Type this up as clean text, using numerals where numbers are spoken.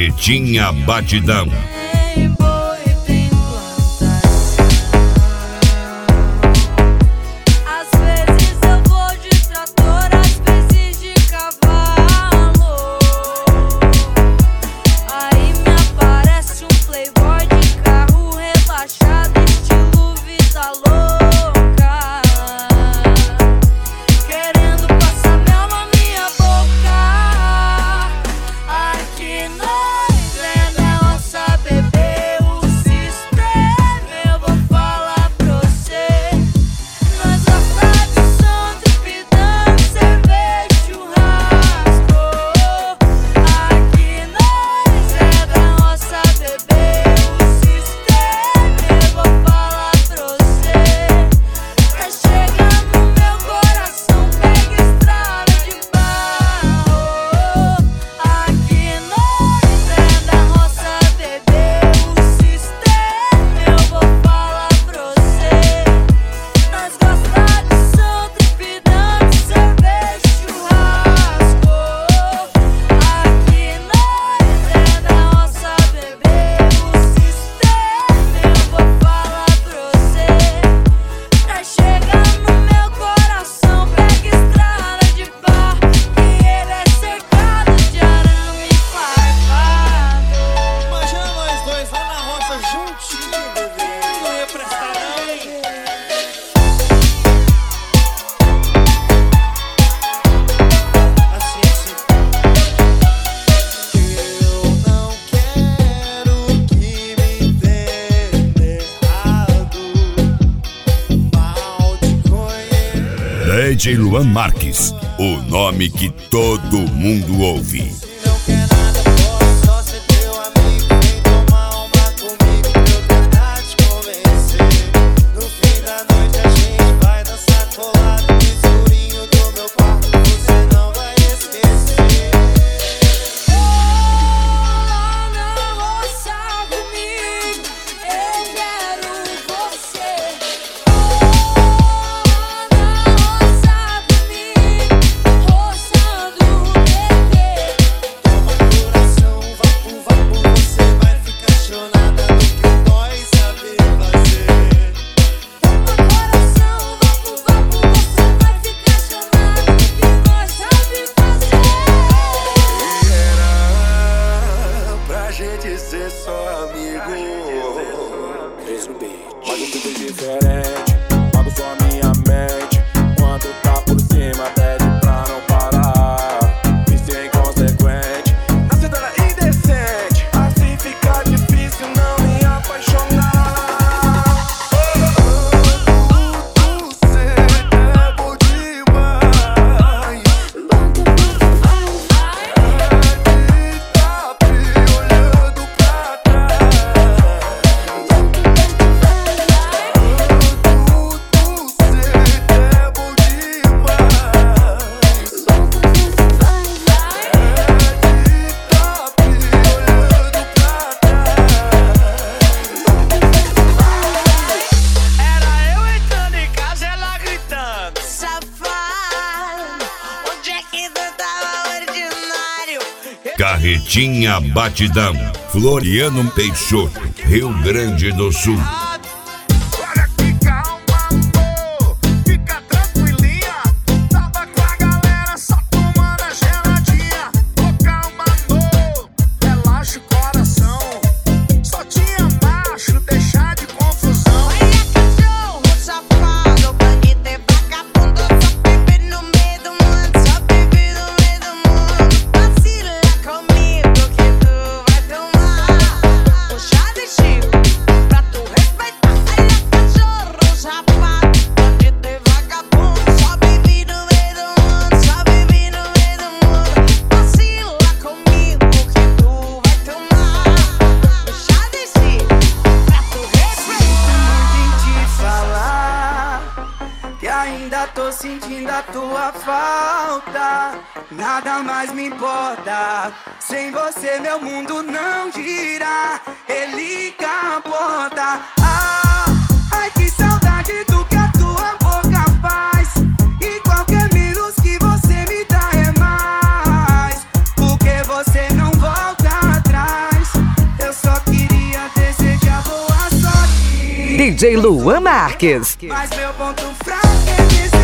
Carretinha Batidão. DJ Luan Marques, o nome que todo mundo ouve. Carretinha Batidão, Floriano Peixoto, Rio Grande do Sul. Ainda tô sentindo a tua falta, nada mais me importa. Sem você meu mundo não gira, ele capota. Ai que saudade do que a tua boca faz. E qualquer menos que você me dá é mais, porque você não volta atrás. DJ Luan Marques. Mas meu ponto fraco é dizer